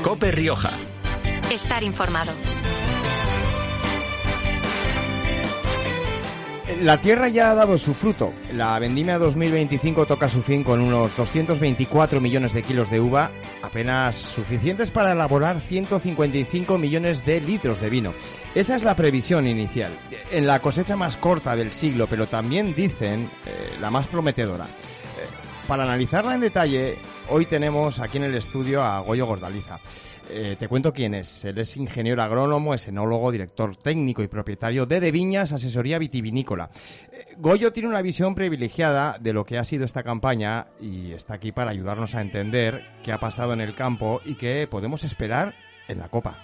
COPE Rioja. Estar informado. La tierra ya ha dado su fruto. La vendimia 2025 toca su fin con unos 224 millones de kilos de uva, apenas suficientes para elaborar 155 millones de litros de vino. Esa es la previsión inicial. En la cosecha más corta del siglo, pero también dicen la más prometedora. Para analizarla en detalle, hoy tenemos aquí en el estudio a Goyo Gordaliza. Te cuento quién es. Él es ingeniero agrónomo, es enólogo, director técnico y propietario de Viñas, asesoría vitivinícola. Goyo tiene una visión privilegiada de lo que ha sido esta campaña y está aquí para ayudarnos a entender qué ha pasado en el campo y qué podemos esperar en la copa.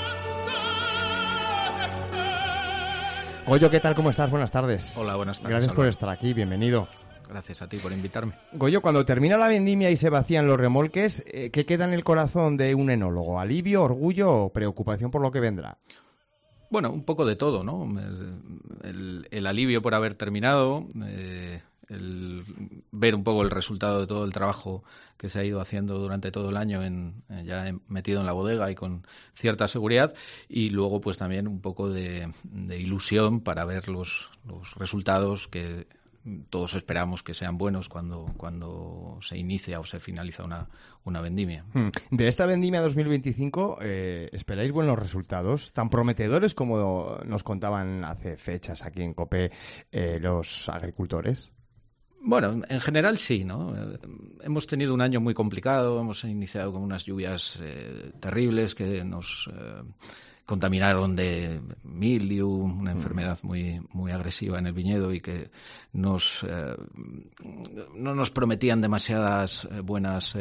Goyo, ¿qué tal? ¿Cómo estás? Buenas tardes. Hola, buenas tardes. Gracias por estar aquí, bienvenido. Gracias a ti por invitarme. Goyo, cuando termina la vendimia y se vacían los remolques, ¿qué queda en el corazón de un enólogo? ¿Alivio, orgullo o preocupación por lo que vendrá? Bueno, un poco de todo, ¿no? El alivio por haber terminado, el ver un poco el resultado de todo el trabajo que se ha ido haciendo durante todo el año ya metido en la bodega y con cierta seguridad, y luego pues también un poco de ilusión para ver los resultados que todos esperamos que sean buenos cuando se inicia o se finaliza una vendimia. De esta vendimia 2025, ¿esperáis buenos resultados? ¿Tan prometedores como nos contaban hace fechas aquí en COPE los agricultores? Bueno, en general sí, ¿no? Hemos tenido un año muy complicado, hemos iniciado con unas lluvias terribles que nos contaminaron de mildiu, una enfermedad muy, muy agresiva en el viñedo y que no nos prometían demasiadas buenas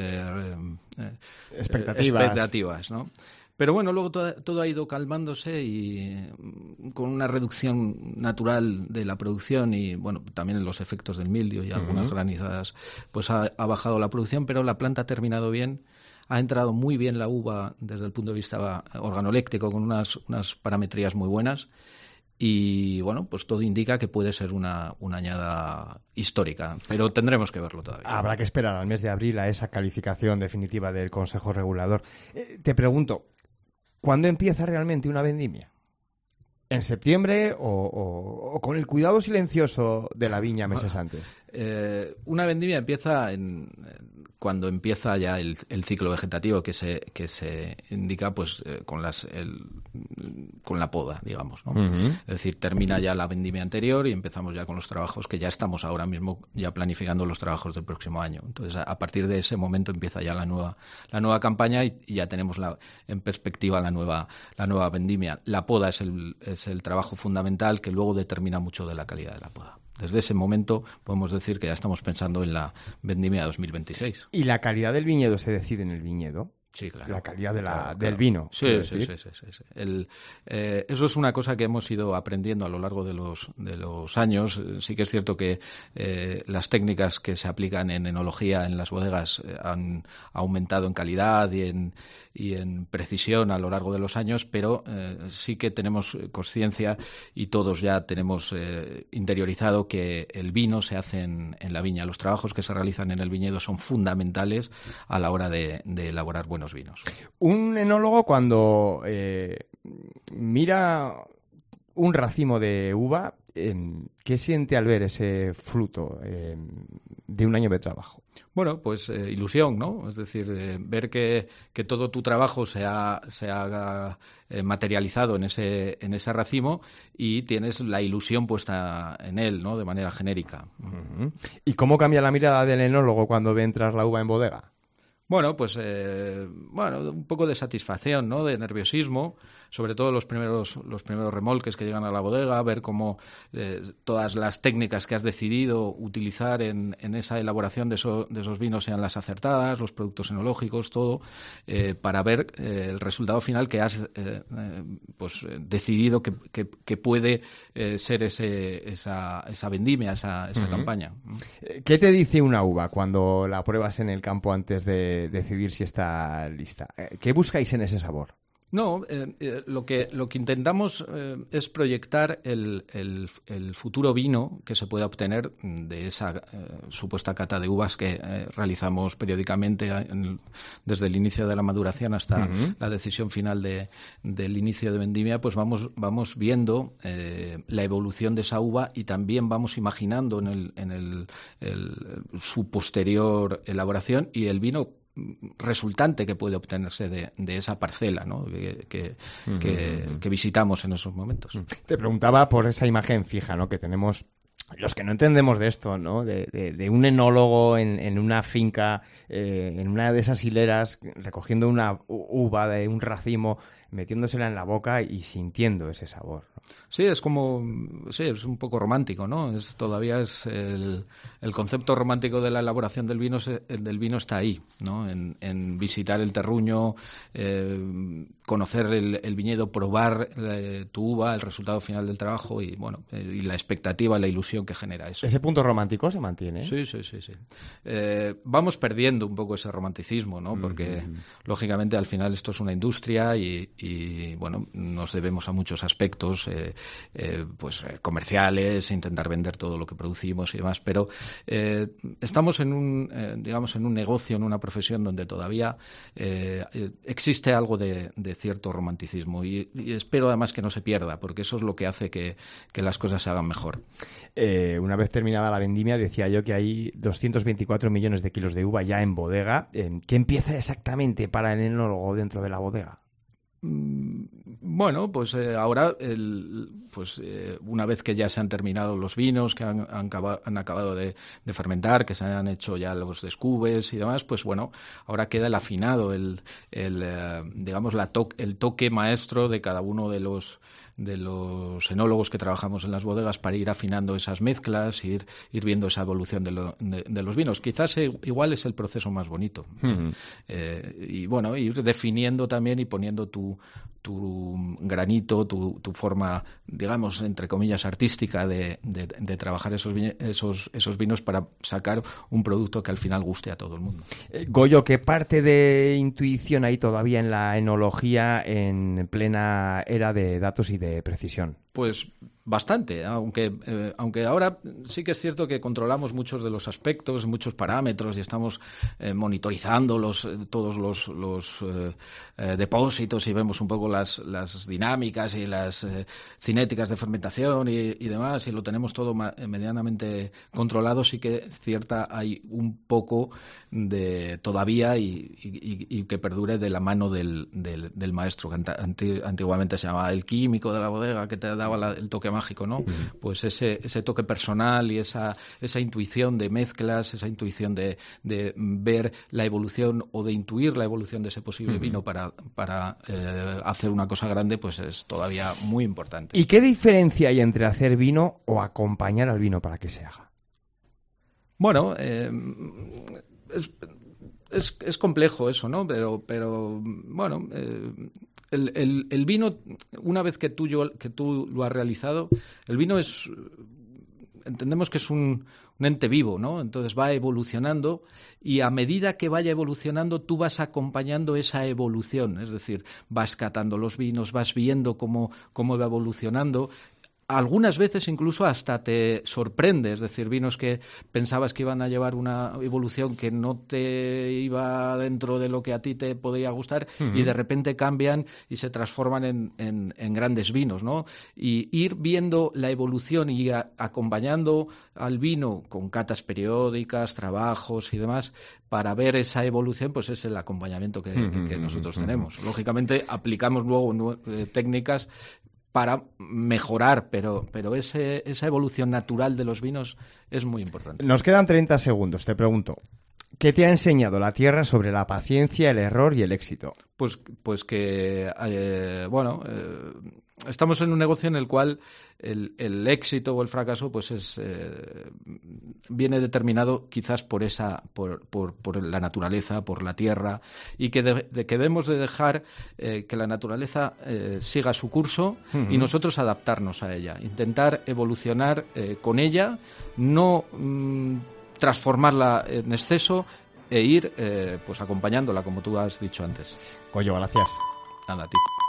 expectativas, ¿no? Pero bueno, luego todo ha ido calmándose y con una reducción natural de la producción y bueno, también los efectos del mildio y algunas granizadas, pues ha bajado la producción, pero la planta ha terminado bien. Ha entrado muy bien la uva desde el punto de vista organoléptico con unas parametrías muy buenas y bueno, pues todo indica que puede ser una añada histórica, pero tendremos que verlo todavía. Habrá que esperar al mes de abril a esa calificación definitiva del Consejo Regulador. Te pregunto, ¿cuándo empieza realmente una vendimia? ¿En septiembre o con el cuidado silencioso de la viña meses antes? Una vendimia empieza cuando empieza ya el ciclo vegetativo que se indica pues con la poda, digamos, ¿no? Es decir, termina ya la vendimia anterior y empezamos ya con los trabajos que ya estamos ahora mismo ya planificando los trabajos del próximo año. Entonces, a partir de ese momento empieza ya la nueva campaña y ya tenemos en perspectiva la nueva vendimia. La poda es el trabajo fundamental que luego determina mucho de la calidad de la poda. Desde ese momento podemos decir que ya estamos pensando en la vendimia 2026. ¿Y la calidad del viñedo se decide en el viñedo? Sí, claro. La calidad del vino. Sí. Eso es una cosa que hemos ido aprendiendo a lo largo de los años. Sí que es cierto que las técnicas que se aplican en enología en las bodegas han aumentado en calidad y en precisión a lo largo de los años, pero sí que tenemos conciencia y todos ya tenemos interiorizado que el vino se hace en la viña. Los trabajos que se realizan en el viñedo son fundamentales a la hora de elaborar buenos vinos. Un enólogo cuando mira un racimo de uva, ¿qué siente al ver ese fruto de un año de trabajo? Bueno, pues ilusión, ¿no? Es decir, ver que todo tu trabajo se haga materializado en ese racimo y tienes la ilusión puesta en él, ¿no? De manera genérica. ¿Y cómo cambia la mirada del enólogo cuando ve entrar la uva en bodega? Bueno, pues un poco de satisfacción, ¿no? De nerviosismo, sobre todo los primeros remolques que llegan a la bodega, ver cómo todas las técnicas que has decidido utilizar en esa elaboración de esos vinos sean las acertadas, los productos enológicos, todo, para ver el resultado final que has decidido que puede ser esa vendimia, esa campaña. ¿Qué te dice una uva cuando la pruebas en el campo antes de decidir si está lista? ¿Qué buscáis en ese sabor? No, lo que intentamos es proyectar el futuro vino que se pueda obtener de esa supuesta cata de uvas que realizamos periódicamente desde el inicio de la maduración hasta la decisión final del inicio de vendimia. Pues vamos viendo la evolución de esa uva y también vamos imaginando en su posterior elaboración y el vino resultante que puede obtenerse de esa parcela, ¿no? que visitamos en esos momentos. Te preguntaba por esa imagen fija, ¿no? Que tenemos los que no entendemos de esto, ¿no? De un enólogo en una finca, en una de esas hileras, recogiendo una uva de un racimo, metiéndosela en la boca y sintiendo ese sabor, ¿no? Sí, es un poco romántico, ¿no? Todavía es el concepto romántico de la elaboración del vino está ahí, ¿no? En visitar el terruño, conocer el viñedo, probar tu uva, el resultado final del trabajo y la expectativa, la ilusión que genera eso. ¿Ese punto romántico se mantiene? Sí. Vamos perdiendo un poco ese romanticismo, ¿no? Porque lógicamente al final esto es una industria y nos debemos a muchos aspectos comerciales, intentar vender todo lo que producimos y demás, pero estamos en un negocio, en una profesión donde todavía existe algo de cierto romanticismo y espero además que no se pierda, porque eso es lo que hace que las cosas se hagan mejor. Una vez terminada la vendimia, decía yo que hay 224 millones de kilos de uva ya en bodega. ¿Qué empieza exactamente para el enólogo dentro de la bodega? Bueno, pues ahora, una vez que ya se han terminado los vinos, que han acabado de fermentar, que se han hecho ya los descubes y demás, pues bueno, ahora queda el afinado, el toque maestro de cada uno de los enólogos que trabajamos en las bodegas para ir afinando esas mezclas, ir viendo esa evolución de los vinos. Quizás igual es el proceso más bonito. Ir definiendo también y poniendo tu granito, tu forma, digamos, entre comillas, artística de trabajar esos vinos para sacar un producto que al final guste a todo el mundo. Goyo, ¿qué parte de intuición hay todavía en la enología en plena era de datos y de precisión? Pues bastante, aunque ahora sí que es cierto que controlamos muchos de los aspectos, muchos parámetros y estamos monitorizando todos los depósitos y vemos un poco las dinámicas y las cinéticas de fermentación y demás, y lo tenemos todo medianamente controlado. Sí que hay un poco de todavía y que perdure de la mano del maestro, que antiguamente se llamaba el químico de la bodega, que te daba el toque mágico, ¿no? Pues ese toque personal y esa intuición de mezclas, esa intuición de ver la evolución o de intuir la evolución de ese posible vino para hacer una cosa grande, pues es todavía muy importante. ¿Y qué diferencia hay entre hacer vino o acompañar al vino para que se haga? Bueno, es complejo eso, ¿no? Pero bueno, el vino, una vez que tú lo has realizado, el vino entendemos que es un ente vivo, ¿no? Entonces va evolucionando y a medida que vaya evolucionando tú vas acompañando esa evolución, es decir, vas catando los vinos, vas viendo cómo va evolucionando. Algunas veces incluso hasta te sorprende, es decir, vinos que pensabas que iban a llevar una evolución que no te iba dentro de lo que a ti te podría gustar y de repente cambian y se transforman en grandes vinos, ¿no? Y ir viendo la evolución y acompañando al vino con catas periódicas, trabajos y demás para ver esa evolución, pues es el acompañamiento que nosotros tenemos. Lógicamente aplicamos luego técnicas para mejorar, pero esa evolución natural de los vinos es muy importante. Nos quedan 30 segundos, te pregunto. ¿Qué te ha enseñado la tierra sobre la paciencia, el error y el éxito? Pues que, estamos en un negocio en el cual el éxito o el fracaso pues viene determinado quizás por la naturaleza, por la tierra, y que debemos de dejar que la naturaleza siga su curso y nosotros adaptarnos a ella, intentar evolucionar con ella, no transformarla en exceso e ir acompañándola, como tú has dicho antes. Goyo, gracias. Nada, a ti.